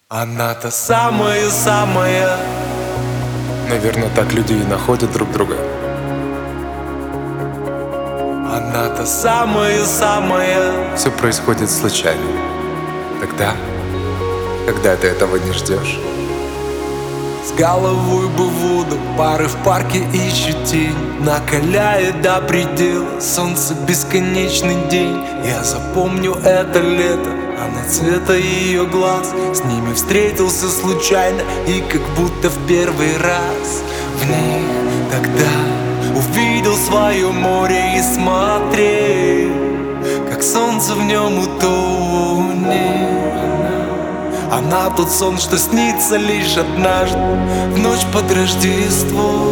Она-то самая-самая. Наверное, так люди и находят друг друга. Она-то самая-самая. Все происходит случайно. Тогда, когда ты этого не ждешь. С головой бы в воду, пары в парке ищут тень. Накаляет до предела солнце, бесконечный день. Я запомню это лето, она цвета ее глаз. С ними встретился случайно и как будто в первый раз. В ней тогда увидел свое море и смотрел, как солнце в нем утонет. Она тот сон, что снится лишь однажды в ночь под Рождество.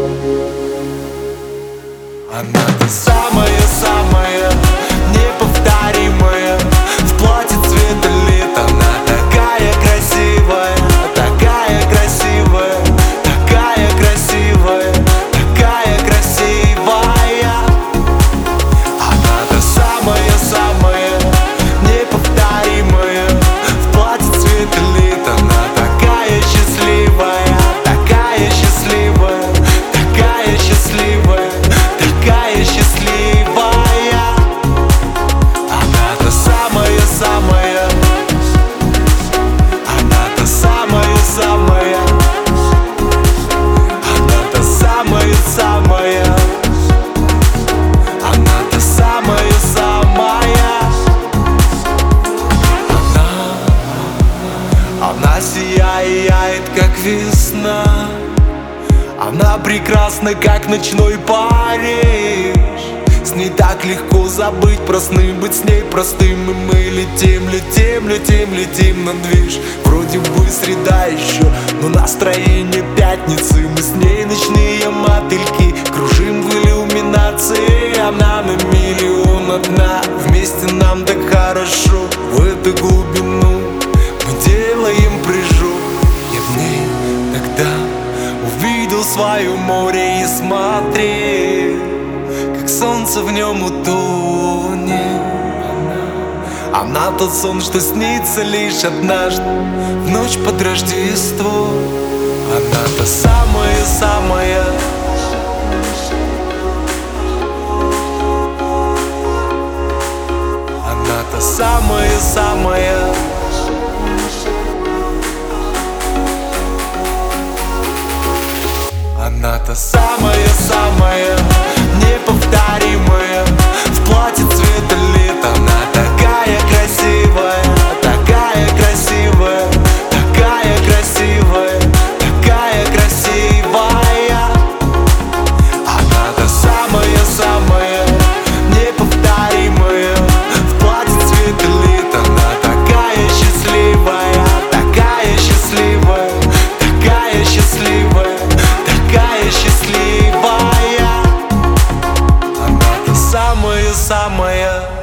Она-то самая-самая, неповторимая. В платье цвета лета она такая красивая, такая красивая, такая красивая, такая красивая. Она-то самая-самая, неповторимая. В платье цвета лета она такая счастливая, такая счастливая, такая счастливая, такая счастливая. Она-то самая-самая, она-то самая-самая, она-то самая-самая, она-то самая-самая. Она сияет, как весна. Она прекрасна, как ночной Париж. С ней так легко забыть про сны, быть с ней простым. И мы летим, летим, летим, летим на движ. Вроде бы среда еще, но настроение пятницы. Мы с ней ночные мотыльки, кружим в иллюминации. Она на миллион одна, вместе нам так хорошо. В эту глубину мы делаем прыжок. Я в ней тогда увидел свое море и смотрел, как солнце в нем утонет. Она тот сон, что снится лишь однажды в ночь под Рождество. Она-то самая-самая, она-то самая-самая, она-то самая-самая, неповторимая. В платье цвета лета она такая красивая, такая красивая, такая красивая, такая красивая. Она-то самая-самая, неповторимая. В платье цвета лета она такая счастливая, такая счастливая, такая счастливая, такая счастливая. Она-то самая-самая.